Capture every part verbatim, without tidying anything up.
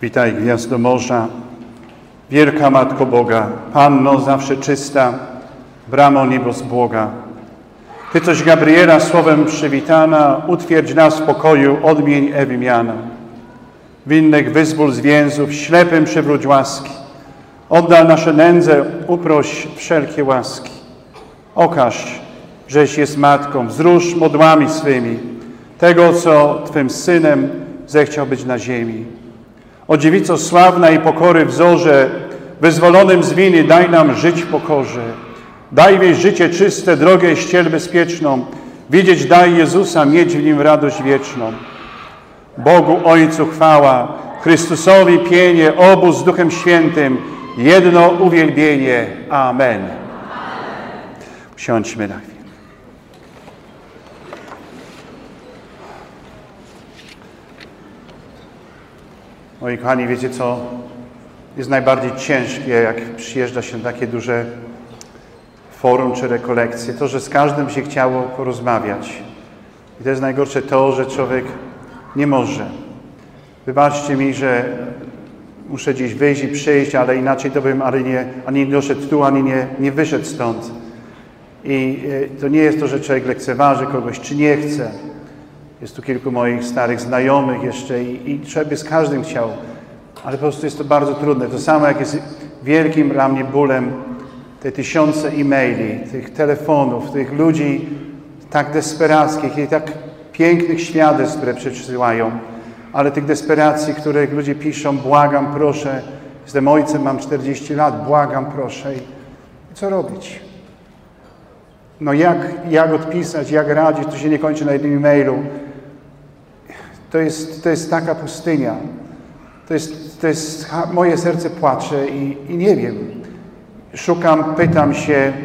Witaj, Gwiazdo Morza, wielka Matko Boga, Panno zawsze czysta, bramo niebos błoga. Ty, coś Gabriela słowem przywitana, utwierdź nas w pokoju, odmień Ewy miana. Winnych wyzwól z więzów, ślepym przywróć łaski. Oddal nasze nędze, uproś wszelkie łaski. Okaż, żeś jest Matką, wzrusz modłami swymi tego, co Twym Synem zechciał być na ziemi. O Dziewico sławna i pokory wzorze, wyzwolonym z winy daj nam żyć w pokorze. Daj wieść życie czyste, drogę ścież bezpieczną. Widzieć daj Jezusa, mieć w Nim radość wieczną. Bogu Ojcu chwała, Chrystusowi pienie, obu z Duchem Świętym, jedno uwielbienie. Amen. Usiądźmy na chwilę. Moi kochani, wiecie co jest najbardziej ciężkie, jak przyjeżdża się na takie duże forum czy rekolekcje? To, że z każdym się chciało porozmawiać. I to jest najgorsze to, że człowiek nie może. Wybaczcie mi, że muszę gdzieś wyjść i przyjść, ale inaczej to bym ani nie, ani nie doszedł tu, ani nie, nie wyszedł stąd. I to nie jest to, że człowiek lekceważy kogoś, czy nie chce. Jest tu kilku moich starych znajomych jeszcze i, i człowiek by z każdym chciał, ale po prostu jest to bardzo trudne. To samo jak jest wielkim dla mnie bólem te tysiące e-maili, tych telefonów, tych ludzi tak desperackich i tak pięknych świadectw, które przesyłają, ale tych desperacji, których ludzie piszą, błagam, proszę, jestem ojcem, mam czterdzieści lat, błagam, proszę. I co robić? No jak, jak odpisać, jak radzić, to się nie kończy na jednym e-mailu. To jest, to jest taka pustynia. To jest, to jest, moje serce płacze i, i nie wiem. Szukam, pytam się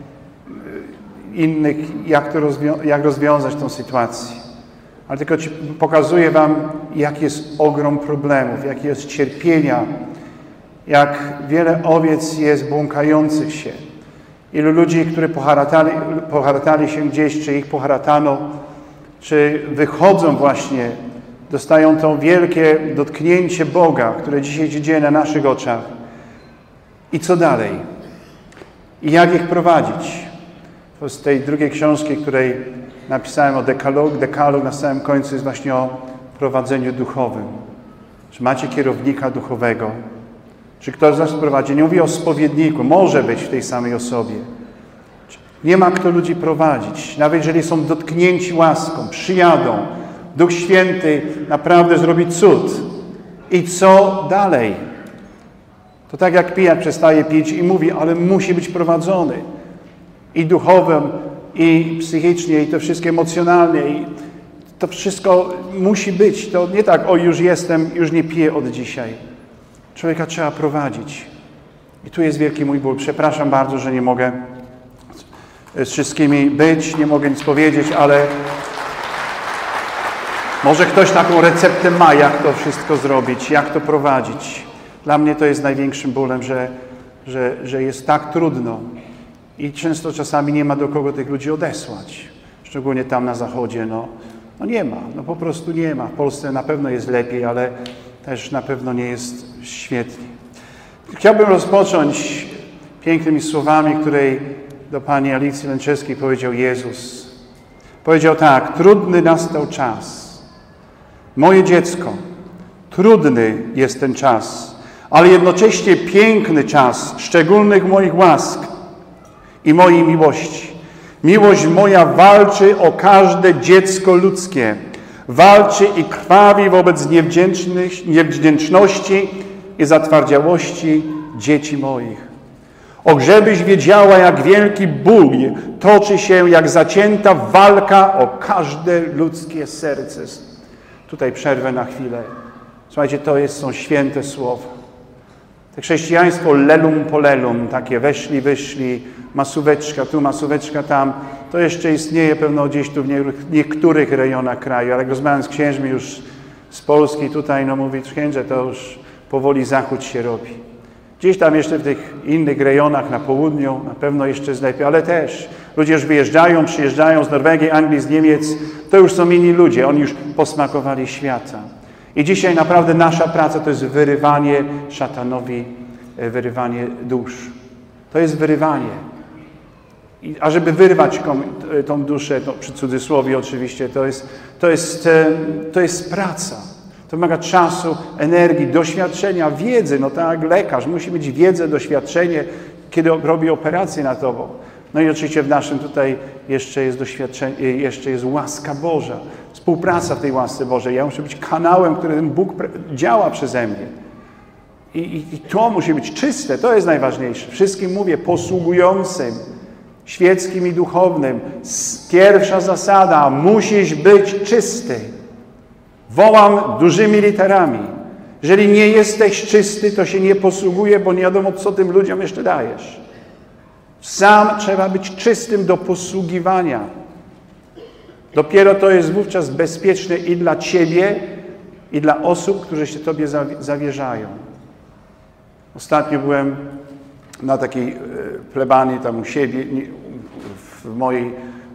innych, jak, to rozwią jak rozwiązać tą sytuację. Ale tylko ci pokazuję wam, jaki jest ogrom problemów, jakie jest cierpienia, jak wiele owiec jest błąkających się. Ilu ludzi, którzy poharatali, poharatali się gdzieś, czy ich poharatano, czy wychodzą właśnie, dostają to wielkie dotknięcie Boga, które dzisiaj się dzieje na naszych oczach. I co dalej? I jak ich prowadzić? To z tej drugiej książki, której napisałem o dekalog, dekalog na samym końcu jest właśnie o prowadzeniu duchowym. Czy macie kierownika duchowego? Czy ktoś z nas prowadzi? Nie mówię o spowiedniku, może być w tej samej osobie. Nie ma kto ludzi prowadzić. Nawet jeżeli są dotknięci łaską, przyjadą, Duch Święty naprawdę zrobi cud. I co dalej? To tak jak pijak przestaje pić i mówi, ale musi być prowadzony. I duchowym, i psychicznie, i to wszystko emocjonalnie. I to wszystko musi być. To nie tak, o już jestem, już nie piję od dzisiaj. Człowieka trzeba prowadzić. I tu jest wielki mój ból. Przepraszam bardzo, że nie mogę z wszystkimi być, nie mogę nic powiedzieć, ale może ktoś taką receptę ma, jak to wszystko zrobić, jak to prowadzić. Dla mnie to jest największym bólem, że, że, że jest tak trudno i często czasami nie ma do kogo tych ludzi odesłać. Szczególnie tam na zachodzie, no, no nie ma, no po prostu nie ma. W Polsce na pewno jest lepiej, ale też na pewno nie jest świetnie. Chciałbym rozpocząć pięknymi słowami, której do pani Alicji Lęczewskiej powiedział Jezus. Powiedział tak: trudny nastał czas. Moje dziecko, trudny jest ten czas, ale jednocześnie piękny czas szczególnych moich łask i mojej miłości. Miłość moja walczy o każde dziecko ludzkie. Walczy i krwawi wobec niewdzięcznych, niewdzięczności i zatwardziałości dzieci moich. Och, żebyś wiedziała, jak wielki ból toczy się, jak zacięta walka o każde ludzkie serce. Tutaj przerwę na chwilę. Słuchajcie, to jest, są święte słowa. To chrześcijaństwo lelum polelum, takie weszli, wyszli, masóweczka tu, masóweczka tam, to jeszcze istnieje pewno gdzieś tu w niektórych rejonach kraju, ale jak rozmawiam z księżmi już z Polski tutaj, no mówi, księże, to już powoli zachód się robi. Gdzieś tam jeszcze w tych innych rejonach na południu na pewno jeszcze jest lepiej, ale też ludzie już wyjeżdżają, przyjeżdżają z Norwegii, Anglii, z Niemiec, to już są inni ludzie, oni już posmakowali świata. I dzisiaj naprawdę nasza praca to jest wyrywanie szatanowi, wyrywanie dusz. To jest wyrywanie. I, a żeby wyrwać tą duszę, to przy cudzysłowie oczywiście, to jest, to jest, to jest praca. To wymaga czasu, energii, doświadczenia, wiedzy. No tak jak lekarz musi mieć wiedzę, doświadczenie, kiedy robi operację na tobą. No i oczywiście w naszym tutaj jeszcze jest doświadczenie, jeszcze jest łaska Boża. Współpraca w tej łasce Bożej. Ja muszę być kanałem, którym Bóg działa przeze mnie. I, i, I to musi być czyste, to jest najważniejsze. Wszystkim mówię, posługującym, świeckim i duchownym. Pierwsza zasada, musisz być czysty. Wołam dużymi literami. Jeżeli nie jesteś czysty, to się nie posługuje, bo nie wiadomo, co tym ludziom jeszcze dajesz. Sam trzeba być czystym do posługiwania. Dopiero to jest wówczas bezpieczne i dla ciebie, i dla osób, którzy się tobie zawierzają. Ostatnio byłem na takiej plebanii tam u siebie, w mojej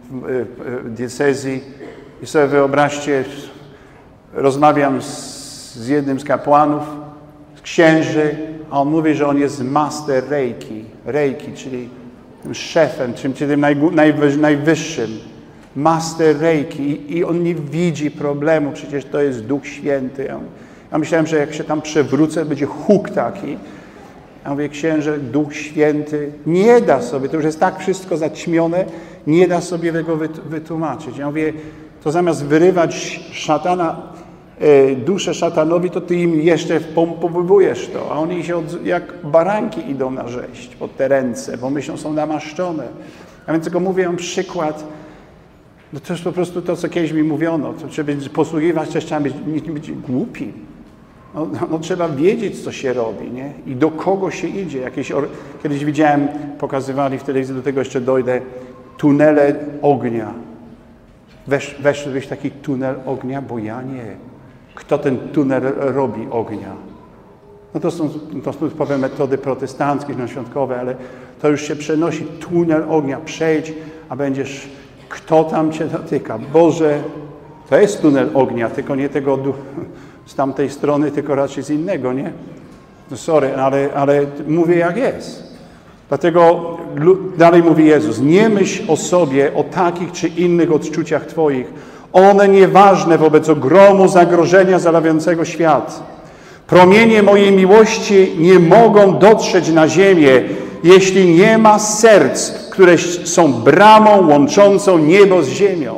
diecezji i sobie wyobraźcie, rozmawiam z, z jednym z kapłanów, z księży, a on mówi, że on jest master reiki, reiki, czyli tym szefem, czyli tym naj, najwyż, najwyższym, master reiki I, i on nie widzi problemu, przecież to jest Duch Święty. Ja, ja myślałem, że jak się tam przewrócę, będzie huk taki. Ja mówię, księże, Duch Święty nie da sobie, to już jest tak wszystko zaćmione, nie da sobie tego wytłumaczyć. Ja mówię, to zamiast wyrywać szatana, e, duszę szatanowi, to ty im jeszcze wpompowujesz to, a oni się od, jak baranki idą na rzeź pod te ręce, bo myślą, są namaszczone. A więc tylko mówię wam przykład, no to jest po prostu to, co kiedyś mi mówiono, to trzeba posługiwać, też trzeba być, nie być głupim. No, no, no trzeba wiedzieć, co się robi, nie? I do kogo się idzie. Jakieś or... Kiedyś widziałem, pokazywali w telewizji, do tego jeszcze dojdę, tunele ognia. Wesz, weszłeś w taki tunel ognia, bo ja nie. Kto ten tunel robi ognia? No to są, to są typowe metody protestanckie, świątkowe, ale to już się przenosi. Tunel ognia, przejdź, a będziesz, kto tam cię dotyka? Boże, to jest tunel ognia, tylko nie tego z tamtej strony, tylko raczej z innego, nie? No sorry, ale, ale mówię jak jest. Dlatego dalej mówi Jezus, nie myśl o sobie, o takich czy innych odczuciach twoich. One nieważne wobec ogromu zagrożenia zalawiającego świat. Promienie mojej miłości nie mogą dotrzeć na ziemię, jeśli nie ma serc, które są bramą łączącą niebo z ziemią.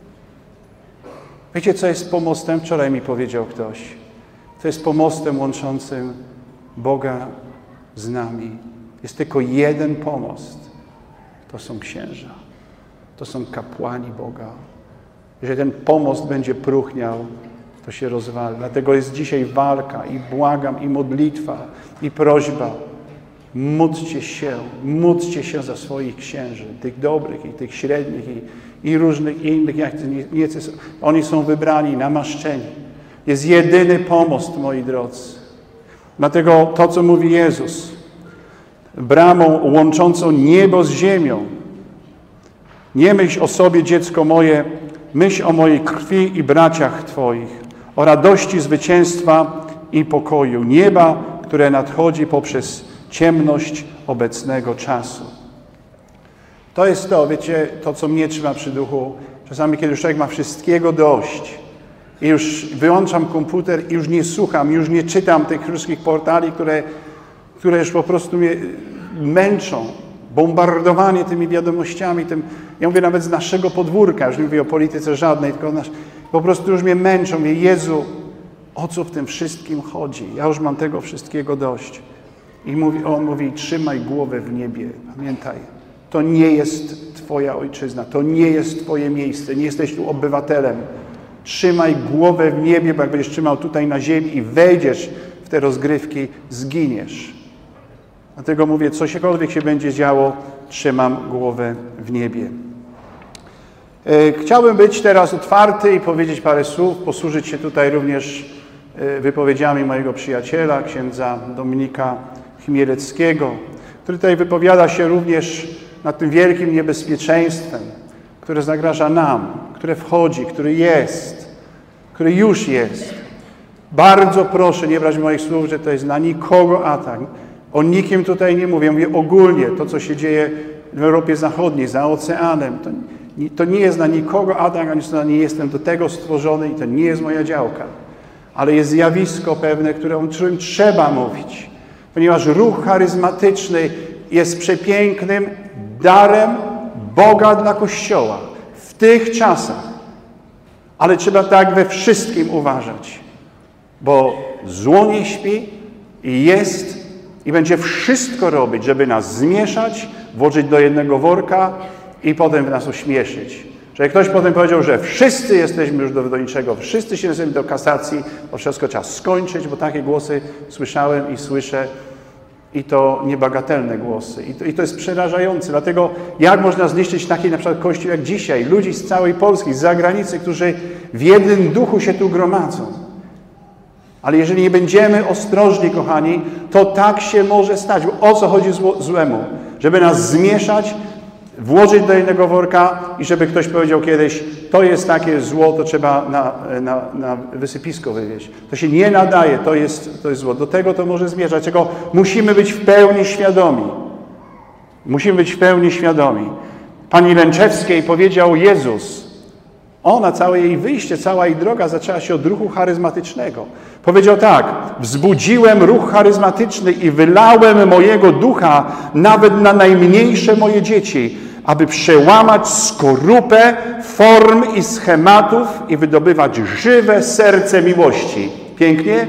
Wiecie, co jest pomostem? Wczoraj mi powiedział ktoś. To jest pomostem łączącym Boga z nami. Jest tylko jeden pomost. To są księża. To są kapłani Boga. Jeżeli ten pomost będzie próchniał, to się rozwali. Dlatego jest dzisiaj walka i błagam, i modlitwa, i prośba. Módlcie się, módlcie się za swoich księży, tych dobrych i tych średnich i, i różnych innych. Jak nie, nie, oni są wybrani, namaszczeni. Jest jedyny pomost, moi drodzy. Dlatego to, co mówi Jezus, bramą łączącą niebo z ziemią. Nie myśl o sobie, dziecko moje, myśl o mojej krwi i braciach Twoich, o radości zwycięstwa i pokoju, nieba, które nadchodzi poprzez ciemność obecnego czasu. To jest to, wiecie, to, co mnie trzyma przy duchu. Czasami, kiedy już człowiek ma wszystkiego dość i już wyłączam komputer i już nie słucham, już nie czytam tych wszystkich portali, które, które już po prostu mnie męczą. Bombardowanie tymi wiadomościami, tym, ja mówię nawet z naszego podwórka, już nie mówię o polityce żadnej, tylko nasz, po prostu już mnie męczą. Mówię, Jezu, o co w tym wszystkim chodzi? Ja już mam tego wszystkiego dość. I mówi, on mówi, trzymaj głowę w niebie. Pamiętaj, to nie jest Twoja ojczyzna, to nie jest Twoje miejsce, nie jesteś tu obywatelem. Trzymaj głowę w niebie, bo jak będziesz trzymał tutaj na ziemi i wejdziesz w te rozgrywki, zginiesz. Dlatego mówię, cośkolwiek się będzie działo, trzymam głowę w niebie. Chciałbym być teraz otwarty i powiedzieć parę słów, posłużyć się tutaj również wypowiedziami mojego przyjaciela, księdza Dominika Chmieleckiego, który tutaj wypowiada się również nad tym wielkim niebezpieczeństwem, które zagraża nam, które wchodzi, który jest, który już jest. Bardzo proszę nie brać moich słów, że to jest na nikogo atak. O nikim tutaj nie mówię. Mówię ogólnie to, co się dzieje w Europie Zachodniej, za oceanem. To, to nie jest na nikogo atak, ani nie jestem do tego stworzony i to nie jest moja działka. Ale jest zjawisko pewne, które, o którym trzeba mówić. Ponieważ ruch charyzmatyczny jest przepięknym darem Boga dla Kościoła w tych czasach. Ale trzeba tak we wszystkim uważać. Bo zło nie śpi i jest i będzie wszystko robić, żeby nas zmieszać, włożyć do jednego worka i potem nas ośmieszyć. Że ktoś potem powiedział, że wszyscy jesteśmy już do, do niczego, wszyscy się należymy do kasacji, to wszystko trzeba skończyć, bo takie głosy słyszałem i słyszę i to niebagatelne głosy. I to, i to jest przerażające. Dlatego jak można zniszczyć taki na przykład Kościół jak dzisiaj? Ludzi z całej Polski, z zagranicy, którzy w jednym duchu się tu gromadzą. Ale jeżeli nie będziemy ostrożni, kochani, to tak się może stać. Bo o co chodzi zło, złemu? Żeby nas zmieszać, włożyć do jednego worka i żeby ktoś powiedział kiedyś, to jest takie zło, to trzeba na, na, na wysypisko wywieźć. To się nie nadaje, to jest, to jest zło. Do tego to może zmierzać. Czego musimy być w pełni świadomi. Musimy być w pełni świadomi. Pani Lęczewskiej powiedział Jezus. Ona, całe jej wyjście, cała jej droga zaczęła się od ruchu charyzmatycznego. Powiedział tak, wzbudziłem ruch charyzmatyczny i wylałem mojego ducha nawet na najmniejsze moje dzieci, aby przełamać skorupę form i schematów i wydobywać żywe serce miłości. Pięknie?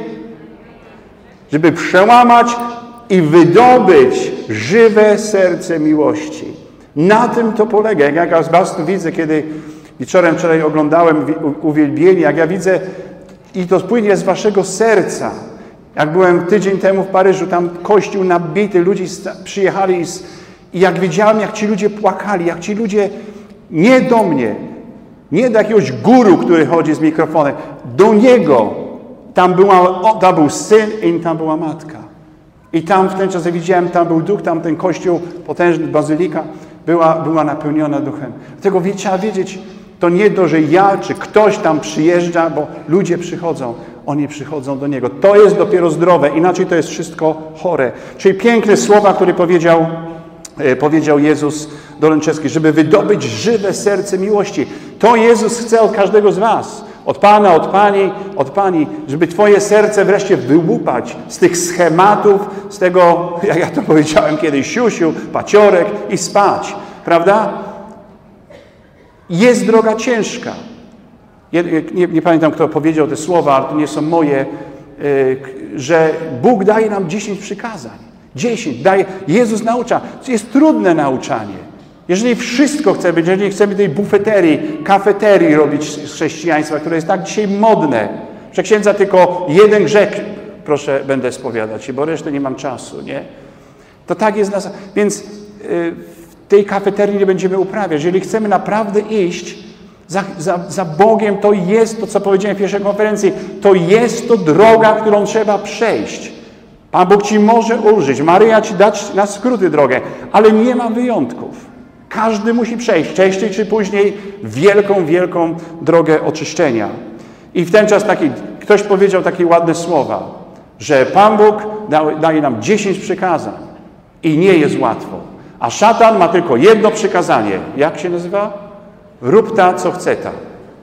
Żeby przełamać i wydobyć żywe serce miłości. Na tym to polega. Jak ja z was tu widzę, kiedy wieczorem wczoraj oglądałem uwielbienie, jak ja widzę, i to płynie z waszego serca. Jak byłem tydzień temu w Paryżu, tam kościół nabity, ludzie przyjechali z, i jak widziałem, jak ci ludzie płakali, jak ci ludzie, nie do mnie, nie do jakiegoś guru, który chodzi z mikrofonem, do niego. Tam, była, o, tam był syn i tam była matka. I tam w ten czas, jak widziałem, tam był duch, tam ten kościół, potężny bazylika, była, była napełniona duchem. Dlatego trzeba wiedzieć, to nie to, że ja czy ktoś tam przyjeżdża, bo ludzie przychodzą. Oni przychodzą do Niego. To jest dopiero zdrowe, inaczej to jest wszystko chore. Czyli piękne słowa, które powiedział, e, powiedział Jezus do Lęczewskiej, żeby wydobyć żywe serce miłości. To Jezus chce od każdego z was. Od Pana, od Pani, od Pani, żeby Twoje serce wreszcie wyłupać z tych schematów, z tego, jak ja to powiedziałem kiedyś, siusiu, paciorek i spać. Prawda? Jest droga ciężka. Nie, nie, nie pamiętam, kto powiedział te słowa, ale to nie są moje, że Bóg daje nam dziesięć przykazań. Dziesięć. Daje. Jezus naucza. To jest trudne nauczanie. Jeżeli wszystko chce być, jeżeli chcemy tej bufeterii, kafeterii robić z chrześcijaństwa, które jest tak dzisiaj modne, że księdza tylko jeden grzech, proszę, będę spowiadać się, bo resztę nie mam czasu, nie? To tak jest nas. Więc w tej kafeterii nie będziemy uprawiać. Jeżeli chcemy naprawdę iść za, za, za Bogiem, to jest to, co powiedziałem w pierwszej konferencji, to jest to droga, którą trzeba przejść. Pan Bóg ci może ulżyć, Maryja ci dać na skróty drogę, ale nie ma wyjątków. Każdy musi przejść, wcześniej czy później, wielką, wielką drogę oczyszczenia. I w ten czas taki, ktoś powiedział takie ładne słowa, że Pan Bóg da, daje nam dziesięć przykazań i nie jest łatwo. A szatan ma tylko jedno przykazanie. Jak się nazywa? Rób ta, co chce ta.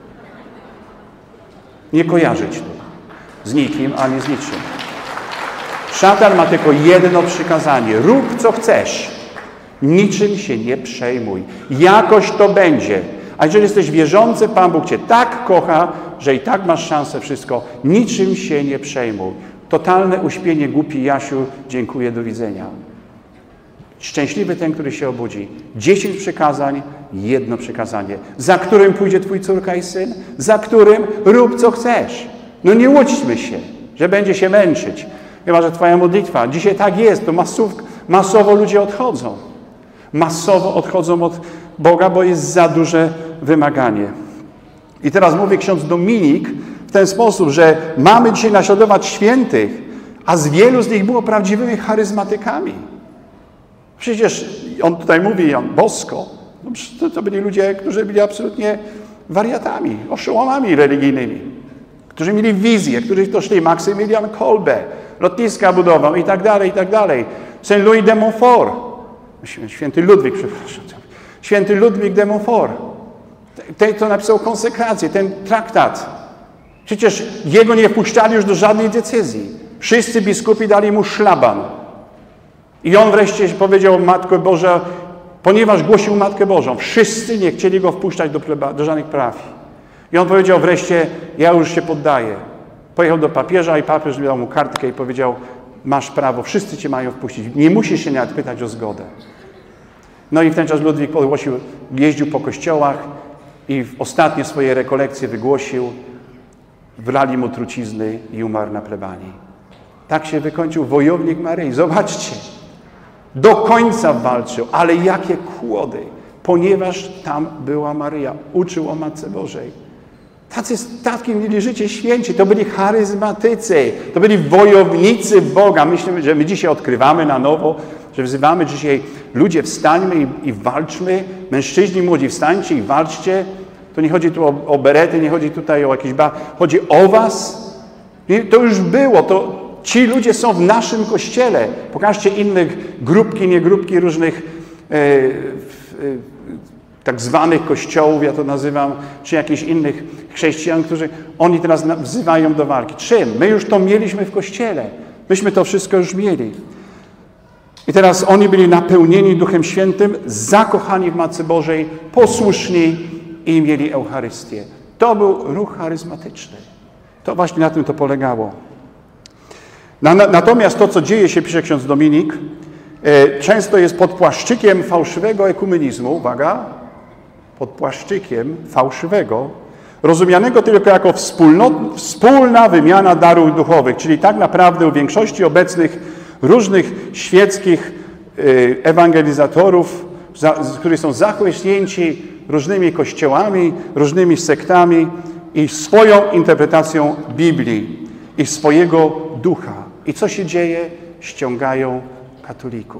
Nie kojarzyć tu z nikim, ani z niczym. Szatan ma tylko jedno przykazanie. Rób, co chcesz. Niczym się nie przejmuj. Jakoś to będzie. A jeżeli jesteś wierzący, Pan Bóg cię tak kocha, że i tak masz szansę wszystko. Niczym się nie przejmuj. Totalne uśpienie, głupi Jasiu, dziękuję, do widzenia. Szczęśliwy ten, który się obudzi. Dziesięć przykazań, jedno przykazanie. Za którym pójdzie twój córka i syn? Za którym rób, co chcesz. No nie łudźmy się, że będzie się męczyć. Chyba że twoja modlitwa. Dzisiaj tak jest, to masów, masowo ludzie odchodzą. Masowo odchodzą od Boga, bo jest za duże wymaganie. I teraz mówi ksiądz Dominik w ten sposób, że mamy dzisiaj naśladować świętych, a z wielu z nich było prawdziwymi charyzmatykami. Przecież on tutaj mówi, on bosko, no to, to byli ludzie, którzy byli absolutnie wariatami, oszołomami religijnymi. którzy mieli wizję, którzy to szli, Maksymilian Kolbe, lotniska budował i tak dalej, i tak dalej. Saint Louis de Montfort, święty Ludwik, przepraszam, święty Ludwik de Montfort, ten, kto napisał konsekrację, ten traktat. Przecież jego nie wpuszczali już do żadnej decyzji. Wszyscy biskupi dali mu szlaban. I on wreszcie powiedział, Matko Boża, ponieważ głosił Matkę Bożą, wszyscy nie chcieli go wpuszczać do, pleba, do żadnych parafii. I on powiedział wreszcie, ja już się poddaję. Pojechał do papieża i papież dał mu kartkę i powiedział, masz prawo, wszyscy cię mają wpuścić. Nie musisz się nawet pytać o zgodę. No i w ten czas Ludwik ogłosił, jeździł po kościołach i w ostatnie swoje rekolekcje wygłosił, wlali mu trucizny i umarł na plebanii. Tak się wykończył wojownik Maryi. Zobaczcie, do końca walczył, ale jakie kłody, ponieważ tam była Maryja. Uczył o Matce Bożej. Tacy, tacy mieli życie święci, to byli charyzmatycy, to byli wojownicy Boga. Myślimy, że my dzisiaj odkrywamy na nowo, że wzywamy dzisiaj, ludzie wstańmy i, i walczmy, mężczyźni młodzi wstańcie i walczcie. To nie chodzi tu o, o berety, nie chodzi tutaj o jakieś ba... Chodzi o was. To już było, to ci ludzie są w naszym Kościele. Pokażcie innych grupki, nie grupki różnych e, e, tak zwanych kościołów, ja to nazywam, czy jakichś innych chrześcijan, którzy oni teraz wzywają do walki. Czym? My już to mieliśmy w Kościele. Myśmy to wszystko już mieli. I teraz oni byli napełnieni Duchem Świętym, zakochani w Matce Bożej, posłuszni i mieli Eucharystię. To był ruch charyzmatyczny. To właśnie na tym to polegało. Na, na, natomiast to, co dzieje się, pisze ksiądz Dominik, e, często jest pod płaszczykiem fałszywego ekumenizmu, uwaga, pod płaszczykiem fałszywego, rozumianego tylko jako wspólna wymiana darów duchowych, czyli tak naprawdę u większości obecnych różnych świeckich e, ewangelizatorów, za, którzy są zachłyśnięci różnymi kościołami, różnymi sektami i swoją interpretacją Biblii i swojego ducha. I co się dzieje? Ściągają katolików.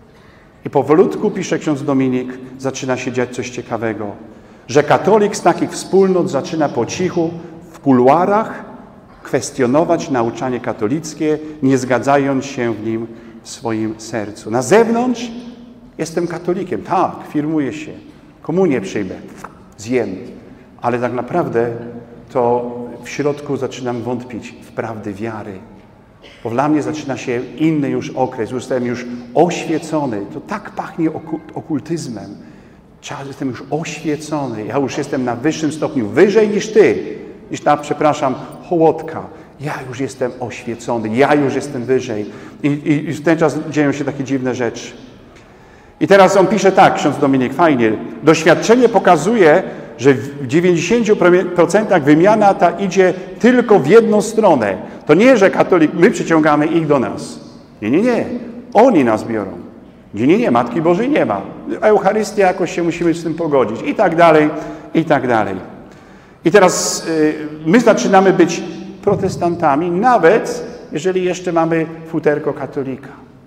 I powolutku, pisze ksiądz Dominik, zaczyna się dziać coś ciekawego, że katolik z takich wspólnot zaczyna po cichu w kuluarach kwestionować nauczanie katolickie, nie zgadzając się w nim w swoim sercu. Na zewnątrz jestem katolikiem, tak, firmuję się, komunię przyjmę, zjem, ale tak naprawdę to w środku zaczynam wątpić w prawdę wiary. Bo dla mnie zaczyna się inny już okres, już jestem już oświecony. To tak pachnie okultyzmem. Jestem już oświecony. Ja już jestem na wyższym stopniu, wyżej niż ty, niż ta, przepraszam, hołodka. Ja już jestem oświecony, ja już jestem wyżej. I, i, i w ten czas dzieją się takie dziwne rzeczy. I teraz on pisze tak, ksiądz Dominik, fajnie. Doświadczenie pokazuje, że w dziewięćdziesięciu procentach wymiana ta idzie tylko w jedną stronę. To nie, że katolik, my przyciągamy ich do nas. Nie, nie, nie. Oni nas biorą. Nie, nie, nie. Matki Bożej nie ma. Eucharystia jakoś się musimy z tym pogodzić. I tak dalej, i tak dalej. I teraz y, my zaczynamy być protestantami, nawet jeżeli jeszcze mamy futerko katolika.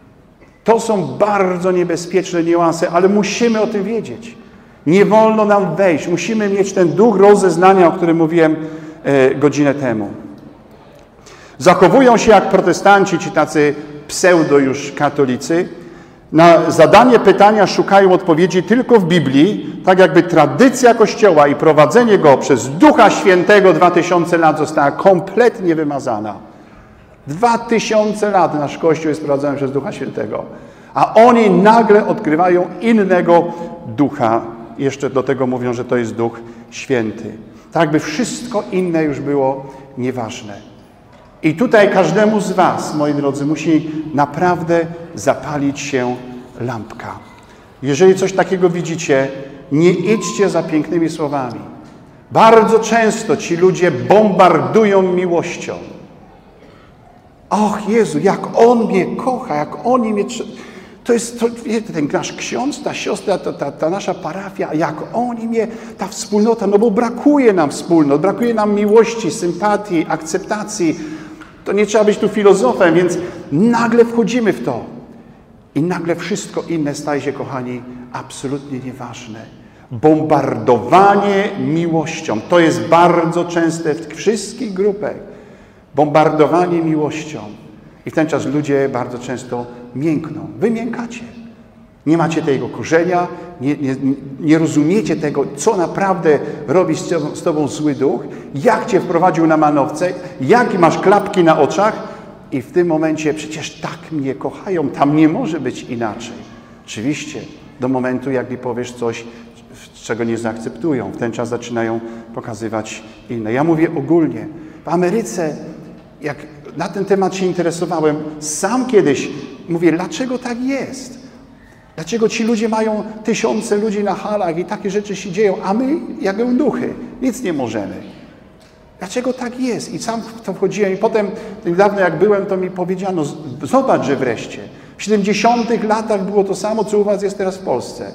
To są bardzo niebezpieczne niuanse, ale musimy o tym wiedzieć. Nie wolno nam wejść. Musimy mieć ten duch rozeznania, o którym mówiłem e, godzinę temu. Zachowują się jak protestanci, ci tacy pseudo już katolicy. Na zadanie pytania szukają odpowiedzi tylko w Biblii, tak jakby tradycja Kościoła i prowadzenie go przez Ducha Świętego dwa tysiące lat została kompletnie wymazana. Dwa tysiące lat nasz Kościół jest prowadzony przez Ducha Świętego. A oni nagle odkrywają innego ducha. Jeszcze do tego mówią, że to jest Duch Święty. Tak by wszystko inne już było nieważne. I tutaj każdemu z was, moi drodzy, musi naprawdę zapalić się lampka. Jeżeli coś takiego widzicie, nie idźcie za pięknymi słowami. Bardzo często ci ludzie bombardują miłością. Och Jezu, jak On mnie kocha, jak oni mnie... To jest to, wiecie, ten nasz ksiądz, ta siostra, ta, ta, ta nasza parafia, jak oni mnie, ta wspólnota, no bo brakuje nam wspólnot, brakuje nam miłości, sympatii, akceptacji. To nie trzeba być tu filozofem, więc nagle wchodzimy w to. I nagle wszystko inne staje się, kochani, absolutnie nieważne. Bombardowanie miłością. To jest bardzo częste w wszystkich grupach. Bombardowanie miłością. I w ten czas ludzie bardzo często miękną. Wy miękacie. Nie macie tego korzenia, nie, nie, nie rozumiecie tego, co naprawdę robi z tobą, z tobą zły duch, jak cię wprowadził na manowce, jakie masz klapki na oczach i w tym momencie przecież tak mnie kochają, tam nie może być inaczej. Oczywiście do momentu, jak mi powiesz coś, czego nie zaakceptują. W ten czas zaczynają pokazywać inne. Ja mówię ogólnie. W Ameryce, jak na ten temat się interesowałem, sam kiedyś mówię, dlaczego tak jest? Dlaczego ci ludzie mają tysiące ludzi na halach i takie rzeczy się dzieją, a my, jak eunuchy, nic nie możemy? Dlaczego tak jest? I sam w to wchodziłem i potem, niedawno jak byłem, to mi powiedziano, zobacz, że wreszcie. W siedemdziesiątych latach było to samo, co u was jest teraz w Polsce.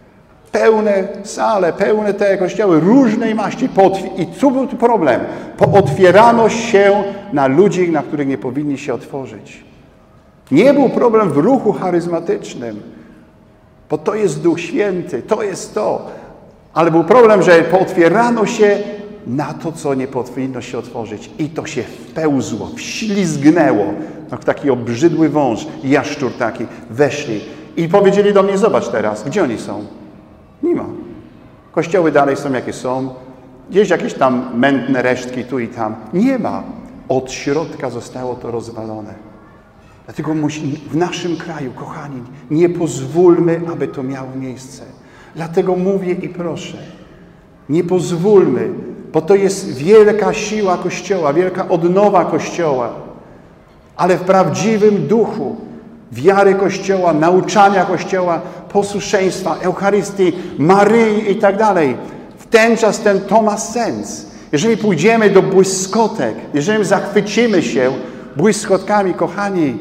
Pełne sale, pełne te kościoły różnej maści. I tu był problem. Pootwierano się na ludzi, na których nie powinni się otworzyć. Nie był problem w ruchu charyzmatycznym, bo to jest Duch Święty, to jest to. Ale był problem, że pootwierano się na to, co nie powinno się otworzyć. I to się wpełzło, wślizgnęło. No, taki obrzydły wąż, jaszczur taki, weszli. I powiedzieli do mnie, zobacz teraz, gdzie oni są? Nie ma. Kościoły dalej są, jakie są. Gdzieś jakieś tam mętne resztki tu i tam. Nie ma. Od środka zostało to rozwalone. Dlatego musi, w naszym kraju, kochani, nie pozwólmy, aby to miało miejsce. Dlatego mówię i proszę, nie pozwólmy, bo to jest wielka siła Kościoła, wielka odnowa Kościoła, ale w prawdziwym duchu wiary Kościoła, nauczania Kościoła, posłuszeństwa, Eucharystii, Maryi i tak dalej. W ten czas ten to ma sens. Jeżeli pójdziemy do błyskotek, jeżeli zachwycimy się błyskotkami, kochani,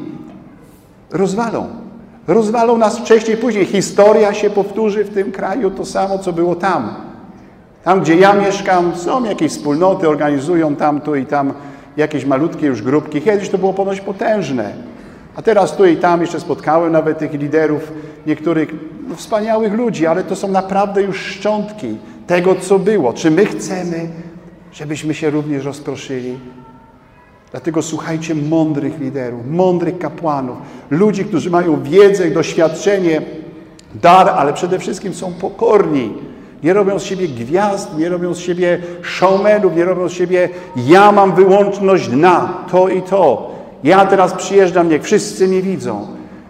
rozwalą. Rozwalą nas wcześniej, później. Historia się powtórzy w tym kraju, to samo, co było tam. Tam, gdzie ja mieszkam, są jakieś wspólnoty, organizują tam, tu i tam jakieś malutkie już grupki. Kiedyś to było ponoć potężne. A teraz tu i tam jeszcze spotkałem nawet tych liderów, niektórych no, wspaniałych ludzi, ale to są naprawdę już szczątki tego, co było. Czy my chcemy, żebyśmy się również rozproszyli? Dlatego słuchajcie mądrych liderów, mądrych kapłanów, ludzi, którzy mają wiedzę, doświadczenie, dar, ale przede wszystkim są pokorni. Nie robią z siebie gwiazd, nie robią z siebie showmenów, nie robią z siebie ja mam wyłączność na to i to. Ja teraz przyjeżdżam, niech wszyscy mnie widzą.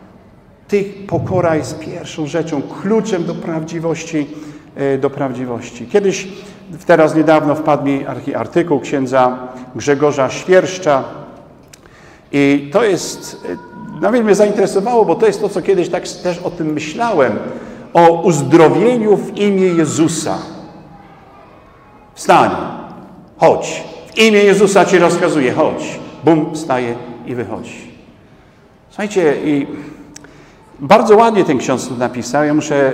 Tych pokora jest pierwszą rzeczą, kluczem do prawdziwości, do prawdziwości. Kiedyś, teraz niedawno wpadł mi artykuł księdza Grzegorza Świerszcza i to jest, nawet mnie zainteresowało, bo to jest to, co kiedyś tak też o tym myślałem, o uzdrowieniu w imię Jezusa. Wstań, chodź. W imię Jezusa Ci rozkazuję, chodź. Bum, wstaje i wychodzi. Słuchajcie, i bardzo ładnie ten ksiądz tu napisał. Ja muszę,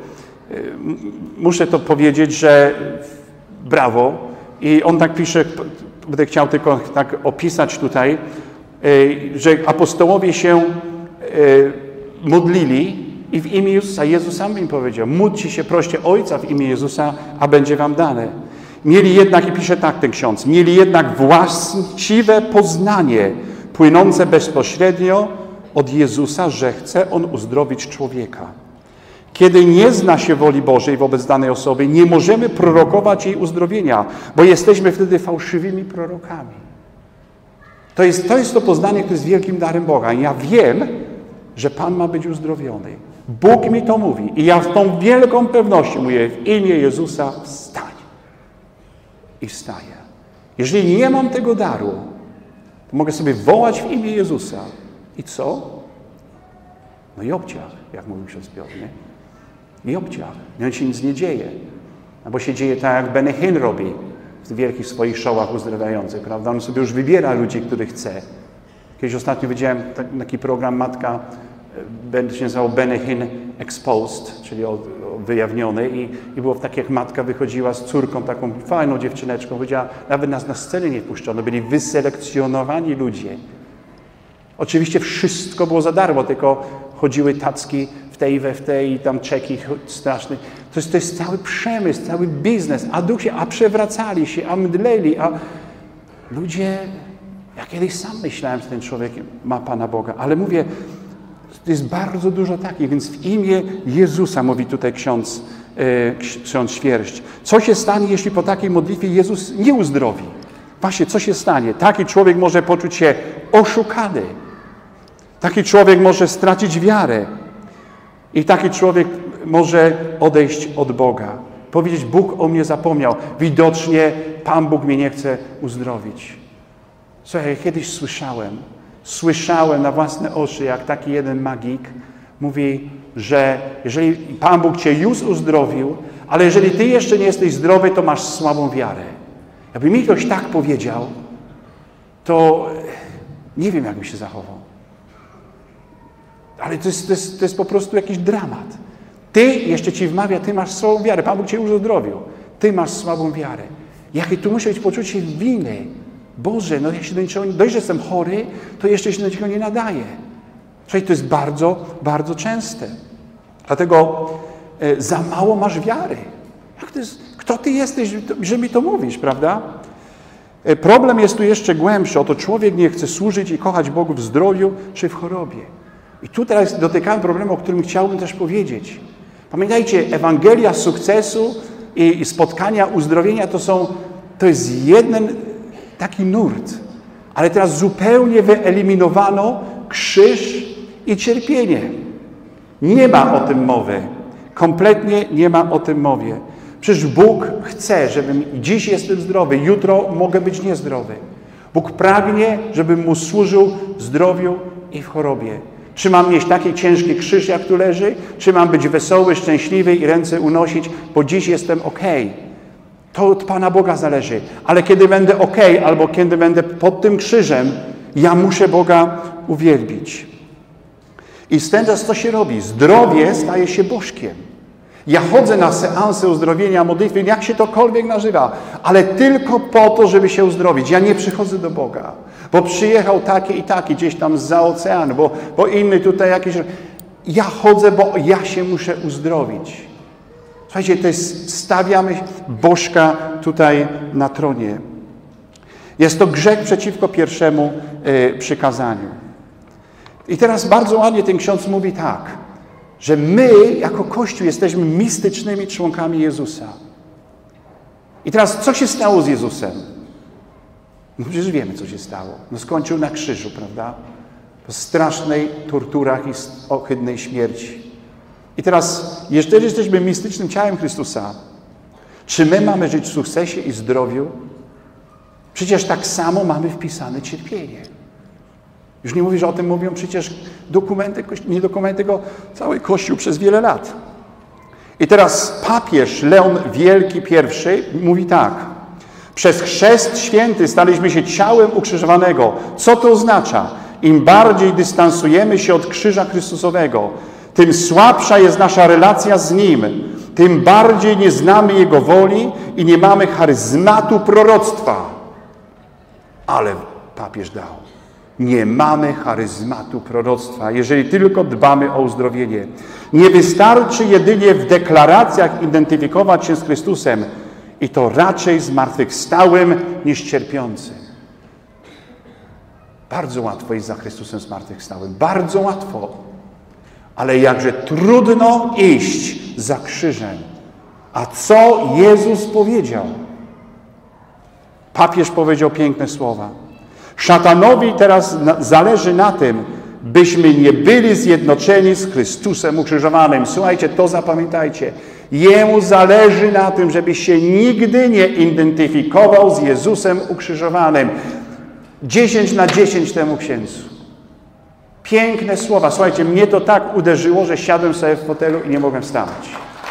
muszę to powiedzieć, że brawo. I on tak pisze, będę chciał tylko tak opisać tutaj, że apostołowie się modlili i w imię Jezusa, Jezus sam im powiedział, módlcie się, proście Ojca w imię Jezusa, a będzie wam dane. Mieli jednak, i pisze tak ten ksiądz, mieli jednak właściwe poznanie, płynące bezpośrednio od Jezusa, że chce On uzdrowić człowieka. Kiedy nie zna się woli Bożej wobec danej osoby, nie możemy prorokować jej uzdrowienia, bo jesteśmy wtedy fałszywymi prorokami. To jest to, jest to poznanie, które jest wielkim darem Boga. I ja wiem, że Pan ma być uzdrowiony. Bóg mi to mówi. I ja z tą wielką pewnością mówię, w imię Jezusa wstań. I wstaję. Jeżeli nie mam tego daru, to mogę sobie wołać w imię Jezusa. I co? No i obciach, jak mówił ksiądz Piotr, nie? I obciach. No i się nic nie dzieje. No bo się dzieje tak, jak Benny Hinn robi w wielkich swoich showach uzdrawiających, prawda? On sobie już wybiera ludzi, których chce. Kiedyś ostatnio widziałem taki program Matka, się nazywał Benny Hinn Exposed, czyli wyjawniony i, i było tak, jak matka wychodziła z córką, taką fajną dziewczyneczką, powiedziała, nawet nas na scenę nie wpuszczono, byli wyselekcjonowani ludzie. Oczywiście wszystko było za darmo, tylko chodziły tacki w tej, we w tej i tam czeki straszne. To jest, to jest cały przemysł, cały biznes, a duch się, a przewracali się, a mdleli, a ludzie, ja kiedyś sam myślałem, że ten człowiek ma Pana Boga, ale mówię, to jest bardzo dużo takich, więc w imię Jezusa, mówi tutaj ksiądz, e, ksiądz Świerszcz. Co się stanie, jeśli po takiej modlitwie Jezus nie uzdrowi? Właśnie, co się stanie? Taki człowiek może poczuć się oszukany. Taki człowiek może stracić wiarę. I taki człowiek może odejść od Boga. Powiedzieć, Bóg o mnie zapomniał. Widocznie Pan Bóg mnie nie chce uzdrowić. Słuchaj, kiedyś słyszałem, słyszałem na własne oczy, jak taki jeden magik mówi, że jeżeli Pan Bóg cię już uzdrowił, ale jeżeli ty jeszcze nie jesteś zdrowy, to masz słabą wiarę. Jakby mi ktoś tak powiedział, to nie wiem, jak bym się zachował. Ale to jest, to jest, to jest po prostu jakiś dramat. Ty, jeszcze ci wmawia, ty masz słabą wiarę. Pan Bóg cię już uzdrowił. Ty masz słabą wiarę. Jakie tu musi być poczucie winy. Boże, no jeśli do niczego, dość, że jestem chory, to jeszcze się do niczego nie nadaje. Słuchaj, to jest bardzo, bardzo częste. Dlatego e, za mało masz wiary. Jak to jest, kto ty jesteś, że mi to mówisz, prawda? E, problem jest tu jeszcze głębszy. Oto człowiek nie chce służyć i kochać Bogu w zdrowiu czy w chorobie. I tu teraz dotykamy problemu, o którym chciałbym też powiedzieć. Pamiętajcie, Ewangelia sukcesu i, i spotkania uzdrowienia to są, to jest jeden taki nurt. Ale teraz zupełnie wyeliminowano krzyż i cierpienie. Nie ma o tym mowy. Kompletnie nie ma o tym mowy. Przecież Bóg chce, żebym dziś jestem zdrowy, jutro mogę być niezdrowy. Bóg pragnie, żebym Mu służył w zdrowiu i w chorobie. Czy mam mieć taki ciężki krzyż, jak tu leży? Czy mam być wesoły, szczęśliwy i ręce unosić, bo dziś jestem okej? To od Pana Boga zależy. Ale kiedy będę okej, albo kiedy będę pod tym krzyżem, ja muszę Boga uwielbić. I stąd co się robi? Zdrowie staje się bożkiem. Ja chodzę na seanse uzdrowienia, modlitwy, jak się tokolwiek nazywa, ale tylko po to, żeby się uzdrowić. Ja nie przychodzę do Boga, bo przyjechał taki i taki gdzieś tam zza oceanu, bo, bo inny tutaj jakiś... Ja chodzę, bo ja się muszę uzdrowić. Słuchajcie, to jest, stawiamy Bożka tutaj na tronie. Jest to grzech przeciwko pierwszemu y, przykazaniu. I teraz bardzo ładnie ten ksiądz mówi tak, że my jako Kościół jesteśmy mistycznymi członkami Jezusa. I teraz co się stało z Jezusem? No przecież wiemy, co się stało. No skończył na krzyżu, prawda? Po strasznej torturach i ohydnej śmierci. I teraz, jeżeli jesteśmy mistycznym ciałem Chrystusa, czy my mamy żyć w sukcesie i zdrowiu? Przecież tak samo mamy wpisane cierpienie. Już nie mówię, że o tym mówią przecież dokumenty, nie dokumenty, tylko cały Kościół przez wiele lat. I teraz papież Leon Wielki pierwszy mówi tak. Przez chrzest święty staliśmy się ciałem ukrzyżowanego. Co to oznacza? Im bardziej dystansujemy się od krzyża Chrystusowego, tym słabsza jest nasza relacja z Nim, tym bardziej nie znamy Jego woli i nie mamy charyzmatu proroctwa. Ale papież dał. Nie mamy charyzmatu proroctwa, jeżeli tylko dbamy o uzdrowienie. Nie wystarczy jedynie w deklaracjach identyfikować się z Chrystusem i to raczej zmartwychwstałym niż cierpiącym. Bardzo łatwo jest za Chrystusem zmartwychwstałym. Bardzo łatwo. Ale jakże trudno iść za krzyżem. A co Jezus powiedział? Papież powiedział piękne słowa. Szatanowi teraz na, zależy na tym, byśmy nie byli zjednoczeni z Chrystusem ukrzyżowanym. Słuchajcie, to zapamiętajcie. Jemu zależy na tym, żebyś się nigdy nie identyfikował z Jezusem ukrzyżowanym. Dziesięć na dziesięć temu księdzu. Piękne słowa. Słuchajcie, mnie to tak uderzyło, że siadłem sobie w fotelu i nie mogłem wstanąć.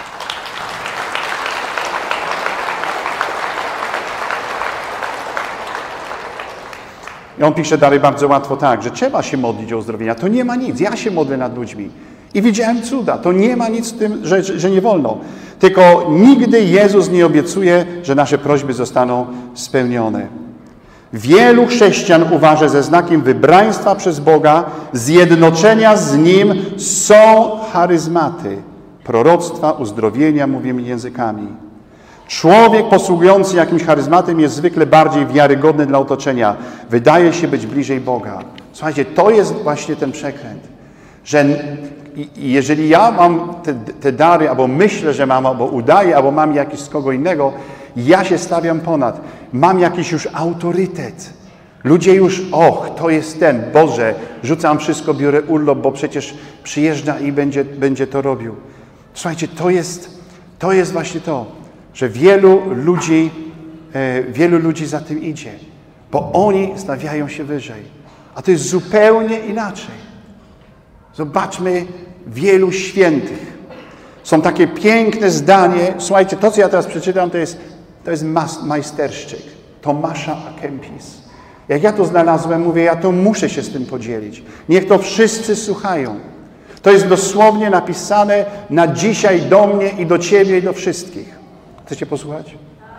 I on pisze dalej bardzo łatwo tak, że trzeba się modlić o uzdrowienia. To nie ma nic. Ja się modlę nad ludźmi. I widziałem cuda. To nie ma nic w tym, że, że nie wolno. Tylko nigdy Jezus nie obiecuje, że nasze prośby zostaną spełnione. Wielu chrześcijan uważa, że znakiem wybraństwa przez Boga, zjednoczenia z Nim są charyzmaty. proroctwa, uzdrowienia, mówienie językami. Człowiek posługujący jakimś charyzmatem jest zwykle bardziej wiarygodny dla otoczenia. Wydaje się być bliżej Boga. Słuchajcie, to jest właśnie ten przekręt, że jeżeli ja mam te, te dary, albo myślę, że mam, albo udaję, albo mam jakiś z kogo innego, ja się stawiam ponad. Mam jakiś już autorytet. Ludzie już, och, to jest ten, Boże, rzucam wszystko, biorę urlop, bo przecież przyjeżdża i będzie, będzie to robił. Słuchajcie, to jest, to jest właśnie to, że wielu ludzi, e, wielu ludzi za tym idzie, bo oni stawiają się wyżej. A to jest zupełnie inaczej. Zobaczmy wielu świętych. Są takie piękne zdanie. Słuchajcie, to co ja teraz przeczytam, to jest, to jest majsterszczyk Tomasza à Kempis. Jak ja to znalazłem, mówię, ja to muszę się z tym podzielić. Niech to wszyscy słuchają. To jest dosłownie napisane na dzisiaj do mnie i do ciebie i do wszystkich. Chcecie posłuchać?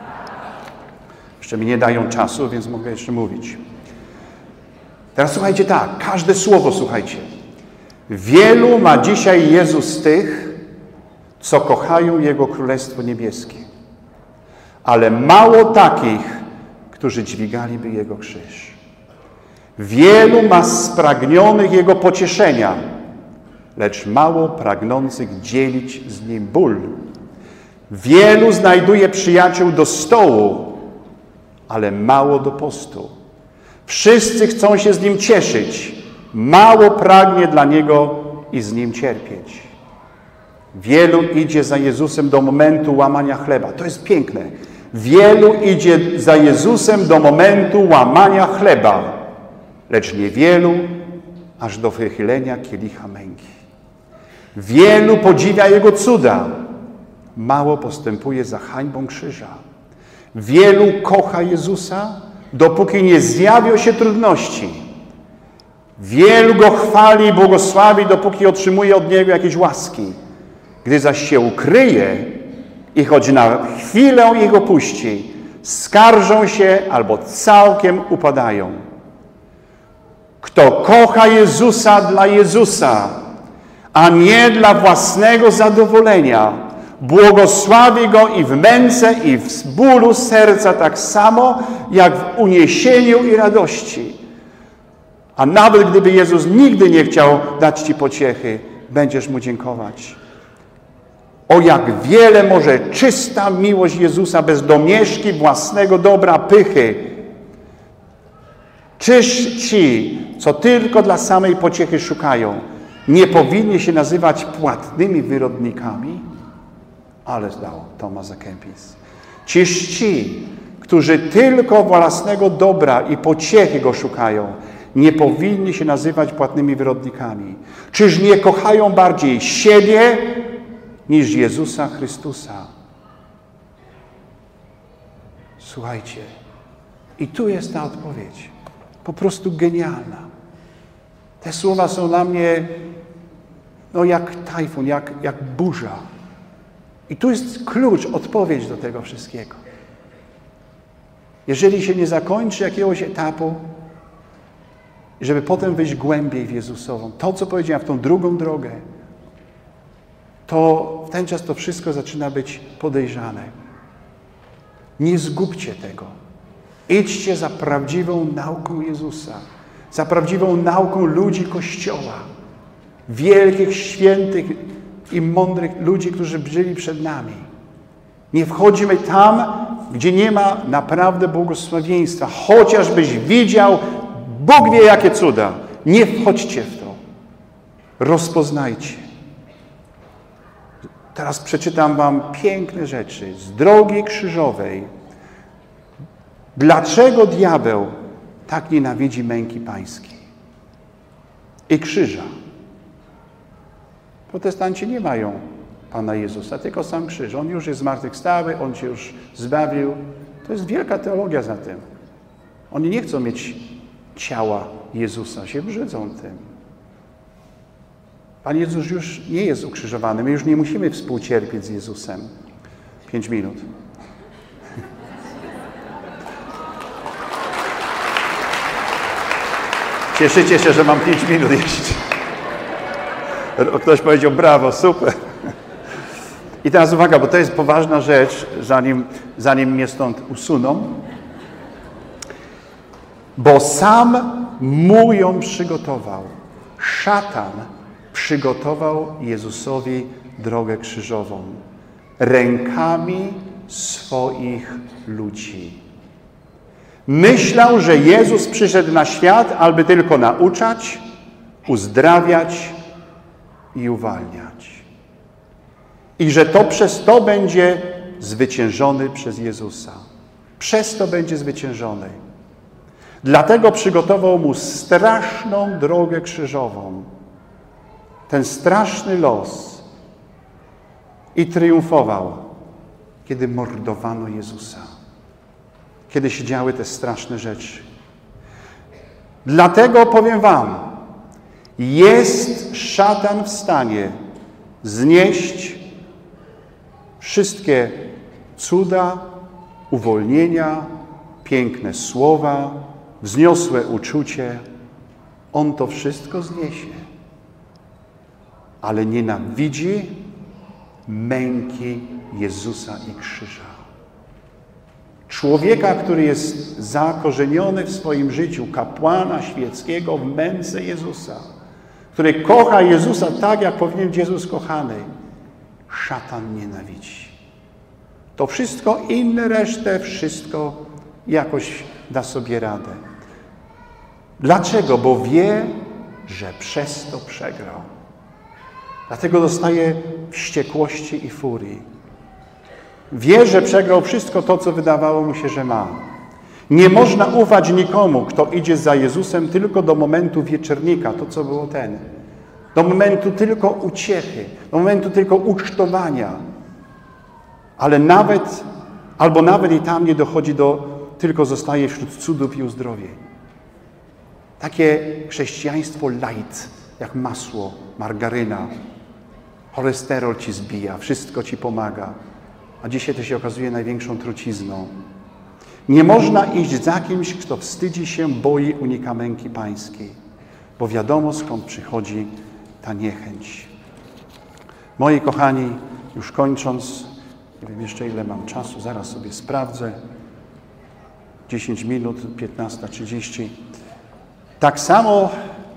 Jeszcze mi nie dają czasu, więc mogę jeszcze mówić. Teraz słuchajcie tak, każde słowo słuchajcie. Wielu ma dzisiaj Jezus tych, co kochają Jego Królestwo Niebieskie, ale mało takich, którzy dźwigaliby Jego krzyż. Wielu ma spragnionych Jego pocieszenia, lecz mało pragnących dzielić z Nim ból. Wielu znajduje przyjaciół do stołu, ale mało do postu. Wszyscy chcą się z Nim cieszyć, mało pragnie dla Niego i z Nim cierpieć. Wielu idzie za Jezusem do momentu łamania chleba. To jest piękne. Wielu idzie za Jezusem do momentu łamania chleba, lecz niewielu aż do wychylenia kielicha męki. Wielu podziwia Jego cuda, mało postępuje za hańbą krzyża. Wielu kocha Jezusa, dopóki nie zjawią się trudności. Wielu Go chwali i błogosławi, dopóki otrzymuje od Niego jakieś łaski. Gdy zaś się ukryje i choć na chwilę ich opuści, skarżą się albo całkiem upadają. Kto kocha Jezusa dla Jezusa, a nie dla własnego zadowolenia, błogosławi Go i w męce, i w bólu serca tak samo, jak w uniesieniu i radości. A nawet gdyby Jezus nigdy nie chciał dać Ci pociechy, będziesz Mu dziękować. O jak wiele może czysta miłość Jezusa bez domieszki własnego dobra, pychy. Czyż ci, co tylko dla samej pociechy szukają, nie powinni się nazywać płatnymi wyrodnikami? Ale zdał Tomasz à Kempis. Czyż ci, którzy tylko własnego dobra i pociechy Go szukają, nie powinni się nazywać płatnymi wyrodnikami? Czyż nie kochają bardziej siebie niż Jezusa Chrystusa? Słuchajcie, i tu jest ta odpowiedź. Po prostu genialna. Te słowa są dla mnie no jak tajfun, jak, jak burza. I tu jest klucz, odpowiedź do tego wszystkiego. Jeżeli się nie zakończy jakiegoś etapu, żeby potem wyjść głębiej w Jezusową, to, co powiedziałem, w tą drugą drogę, to w ten czas to wszystko zaczyna być podejrzane. Nie zgubcie tego. Idźcie za prawdziwą nauką Jezusa, za prawdziwą nauką ludzi Kościoła, wielkich, świętych i mądrych ludzi, którzy żyli przed nami. Nie wchodzimy tam, gdzie nie ma naprawdę błogosławieństwa, chociażbyś widział, Bóg wie jakie cuda. Nie wchodźcie w to. Rozpoznajcie. Teraz przeczytam wam piękne rzeczy z drogi krzyżowej. Dlaczego diabeł tak nienawidzi męki pańskiej i krzyża? Protestanci nie mają Pana Jezusa, tylko sam krzyż. On już jest zmartwychwstały, On się już zbawił. To jest wielka teologia za tym. Oni nie chcą mieć ciała Jezusa, się brzydzą tym. Pan Jezus już nie jest ukrzyżowany. My już nie musimy współcierpieć z Jezusem. Pięć minut. Cieszycie się, że mam pięć minut jeszcze. Ktoś powiedział brawo, super. I teraz uwaga, bo to jest poważna rzecz, zanim, zanim mnie stąd usuną. Bo sam mu ją przygotował. Szatan przygotował Jezusowi drogę krzyżową rękami swoich ludzi. Myślał, że Jezus przyszedł na świat, aby tylko nauczać, uzdrawiać i uwalniać. I że to przez to będzie zwyciężony przez Jezusa. Przez to będzie zwyciężony. Dlatego przygotował mu straszną drogę krzyżową. Ten straszny los. I triumfował, kiedy mordowano Jezusa. Kiedy się działy te straszne rzeczy. Dlatego powiem wam, jest szatan w stanie znieść wszystkie cuda, uwolnienia, piękne słowa, wzniosłe uczucie. On to wszystko zniesie. Ale nienawidzi męki Jezusa i krzyża. Człowieka, który jest zakorzeniony w swoim życiu, kapłana świeckiego w męce Jezusa, który kocha Jezusa tak, jak powinien być Jezus kochany, szatan nienawidzi. To wszystko inne, resztę, wszystko jakoś da sobie radę. Dlaczego? Bo wie, że przez to przegrał. Dlatego dostaje wściekłości i furii. Wie, że przegrał wszystko to, co wydawało mu się, że ma. Nie można ufać nikomu, kto idzie za Jezusem tylko do momentu wieczernika, to co było ten. Do momentu tylko uciechy, do momentu tylko ucztowania. Ale nawet, albo nawet i tam nie dochodzi do, tylko zostaje wśród cudów i uzdrowień. Takie chrześcijaństwo light, jak masło, margaryna. Cholesterol ci zbija, wszystko ci pomaga. A dzisiaj to się okazuje największą trucizną. Nie można iść za kimś, kto wstydzi się, boi, unika męki pańskiej. Bo wiadomo, skąd przychodzi ta niechęć. Moi kochani, już kończąc, nie wiem jeszcze ile mam czasu, zaraz sobie sprawdzę. dziesięć minut, piętnaście trzydzieści. Tak samo,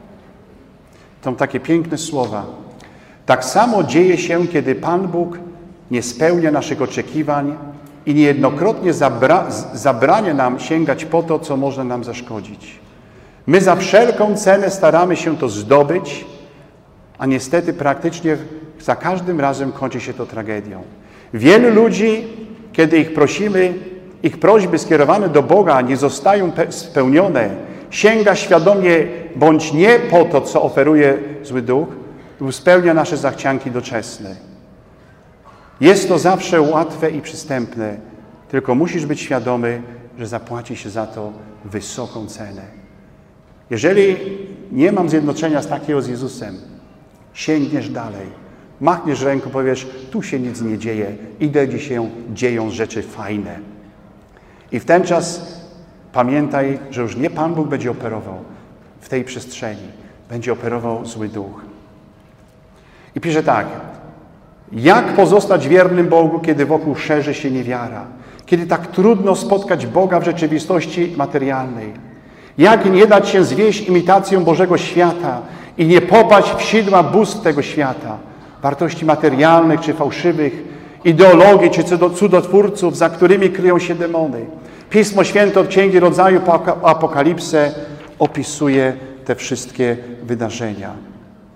to takie piękne słowa, tak samo dzieje się, kiedy Pan Bóg nie spełnia naszych oczekiwań i niejednokrotnie zabra zabrania nam sięgać po to, co może nam zaszkodzić. My za wszelką cenę staramy się to zdobyć, a niestety praktycznie za każdym razem kończy się to tragedią. Wielu ludzi, kiedy ich prosimy, ich prośby skierowane do Boga nie zostają spełnione, sięga świadomie bądź nie po to, co oferuje zły duch, lub spełnia nasze zachcianki doczesne. Jest to zawsze łatwe i przystępne, tylko musisz być świadomy, że zapłaci się za to wysoką cenę. Jeżeli nie mam zjednoczenia z takiego z Jezusem, sięgniesz dalej, machniesz ręką, powiesz, tu się nic nie dzieje, idę, gdzie się dzieją rzeczy fajne. I w ten czas pamiętaj, że już nie Pan Bóg będzie operował w tej przestrzeni, będzie operował zły duch. I pisze tak, jak pozostać wiernym Bogu, kiedy wokół szerzy się niewiara? Kiedy tak trudno spotkać Boga w rzeczywistości materialnej? Jak nie dać się zwieść imitacją Bożego świata i nie popaść w sidła bóstw tego świata? Wartości materialnych czy fałszywych, ideologii czy cudotwórców, za którymi kryją się demony. Pismo Święte od Księgi Rodzaju po Apokalipsę opisuje te wszystkie wydarzenia.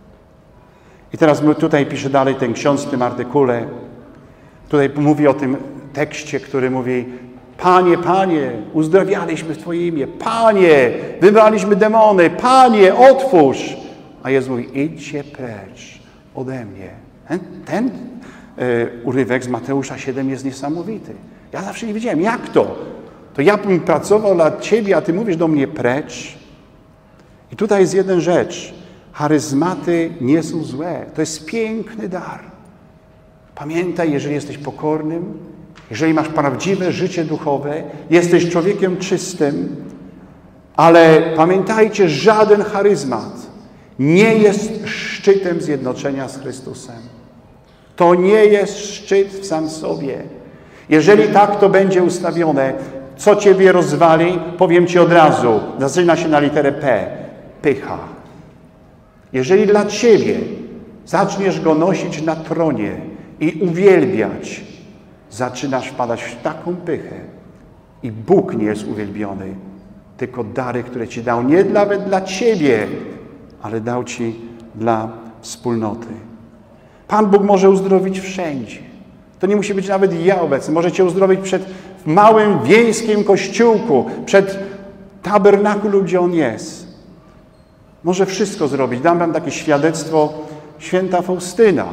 I teraz tutaj pisze dalej ten ksiądz w tym artykule. Tutaj mówi o tym tekście, który mówi: Panie, Panie, uzdrawialiśmy w Twoje imię. Panie, wybraliśmy demony. Panie, otwórz. A Jezus mówi: idźcie precz ode mnie. Ten, ten e, urywek z Mateusza siedem jest niesamowity. Ja zawsze nie wiedziałem, jak to? To ja bym pracował dla Ciebie, a Ty mówisz do mnie precz. I tutaj jest jedna rzecz. Charyzmaty nie są złe. To jest piękny dar. Pamiętaj, jeżeli jesteś pokornym, jeżeli masz prawdziwe życie duchowe, jesteś człowiekiem czystym, ale pamiętajcie, żaden charyzmat nie jest szczytem zjednoczenia z Chrystusem. To nie jest szczyt w sam sobie. Jeżeli tak to będzie ustawione, co ciebie rozwali, powiem ci od razu, zaczyna się na literę P. Pycha. Jeżeli dla ciebie zaczniesz go nosić na tronie i uwielbiać, zaczynasz wpadać w taką pychę i Bóg nie jest uwielbiony, tylko dary, które ci dał, nie nawet dla ciebie, ale dał ci dla wspólnoty. Pan Bóg może uzdrowić wszędzie. To nie musi być nawet ja obecny. Może cię uzdrowić przed w małym wiejskim kościółku, przed tabernakulum, gdzie On jest. Może wszystko zrobić. Dam wam takie świadectwo święta Faustyna.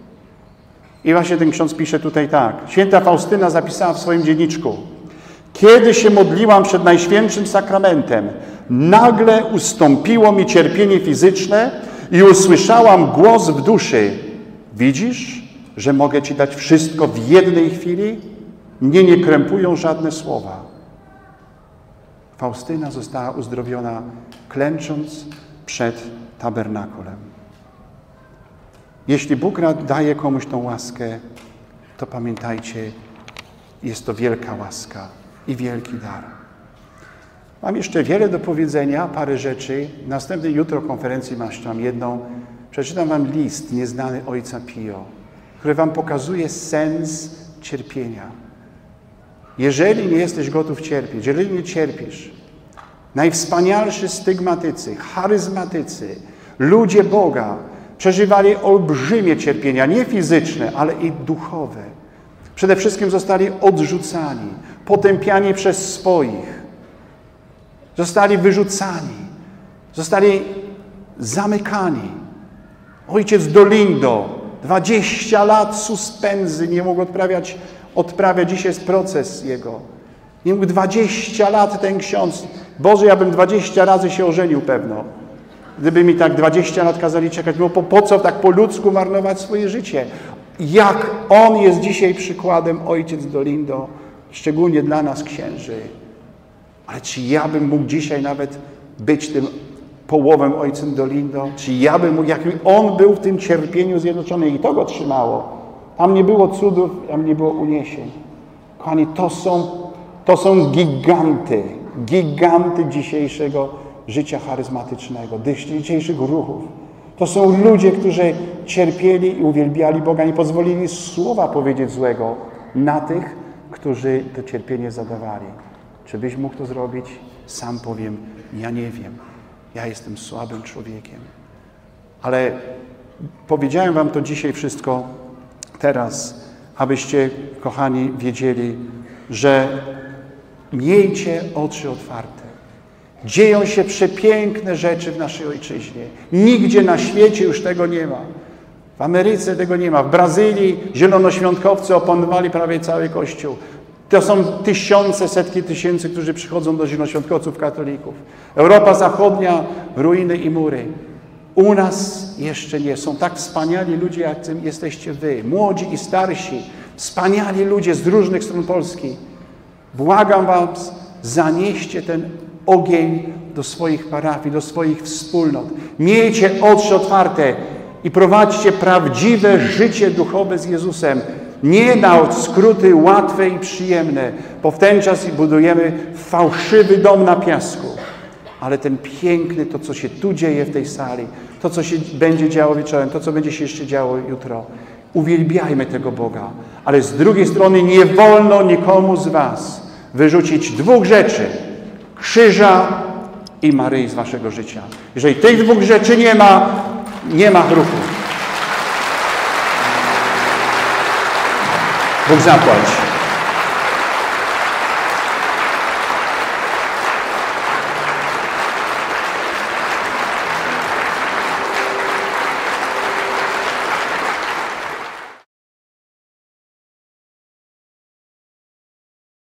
I właśnie ten ksiądz pisze tutaj tak. Święta Faustyna zapisała w swoim dzienniczku: kiedy się modliłam przed Najświętszym Sakramentem, nagle ustąpiło mi cierpienie fizyczne i usłyszałam głos w duszy: widzisz, że mogę ci dać wszystko w jednej chwili? Mnie nie krępują żadne słowa. Faustyna została uzdrowiona klęcząc przed tabernakulem. Jeśli Bóg daje komuś tą łaskę, to pamiętajcie, jest to wielka łaska i wielki dar. Mam jeszcze wiele do powiedzenia, parę rzeczy. Następnej jutro konferencji mam jedną. Przeczytam wam list nieznany ojca Pio, który wam pokazuje sens cierpienia. Jeżeli nie jesteś gotów cierpieć, jeżeli nie cierpisz, najwspanialsi stygmatycy, charyzmatycy, ludzie Boga przeżywali olbrzymie cierpienia, nie fizyczne, ale i duchowe. Przede wszystkim zostali odrzucani, potępiani przez swoich. Zostali wyrzucani, zostali zamykani. Ojciec Dolindo, dwadzieścia lat suspensji, nie mógł odprawiać, odprawia, dzisiaj jest proces jego. Nie mógł dwadzieścia lat ten ksiądz. Boże, ja bym dwadzieścia razy się ożenił pewno. Gdyby mi tak dwadzieścia lat kazali czekać, bo po, po co tak po ludzku marnować swoje życie? Jak on jest dzisiaj przykładem, ojciec Dolindo, szczególnie dla nas księży. Ale czy ja bym mógł dzisiaj nawet być tym połowem ojcem Dolindo? Czy ja bym mógł, jakim on był w tym cierpieniu zjednoczony i to go trzymało? Tam nie było cudów, tam nie było uniesień. Kochani, to są, to są giganty, giganty dzisiejszego życia charyzmatycznego, dzisiejszych ruchów. To są ludzie, którzy cierpieli i uwielbiali Boga, nie pozwolili słowa powiedzieć złego na tych, którzy to cierpienie zadawali. Czy byś mógł to zrobić? Sam powiem, ja nie wiem. Ja jestem słabym człowiekiem. Ale powiedziałem wam to dzisiaj wszystko teraz, abyście, kochani, wiedzieli, że miejcie oczy otwarte. Dzieją się przepiękne rzeczy w naszej ojczyźnie. Nigdzie na świecie już tego nie ma. W Ameryce tego nie ma. W Brazylii zielonoświątkowcy opanowali prawie cały Kościół. To są tysiące, setki tysięcy, którzy przychodzą do zielonoświątkowców katolików. Europa Zachodnia, ruiny i mury. U nas jeszcze nie. Są tak wspaniali ludzie, jak jesteście wy. Młodzi i starsi. Wspaniali ludzie z różnych stron Polski. Błagam was, zanieście ten ogień do swoich parafii, do swoich wspólnot. Miejcie oczy otwarte i prowadźcie prawdziwe życie duchowe z Jezusem. Nie na skróty łatwe i przyjemne, bo w ten czas budujemy fałszywy dom na piasku. Ale ten piękny, to co się tu dzieje w tej sali, to co się będzie działo wieczorem, to co będzie się jeszcze działo jutro. Uwielbiajmy tego Boga. Ale z drugiej strony nie wolno nikomu z was wyrzucić dwóch rzeczy. Krzyża i Maryi z waszego życia. Jeżeli tych dwóch rzeczy nie ma, nie ma ruchu. Bóg zapłać.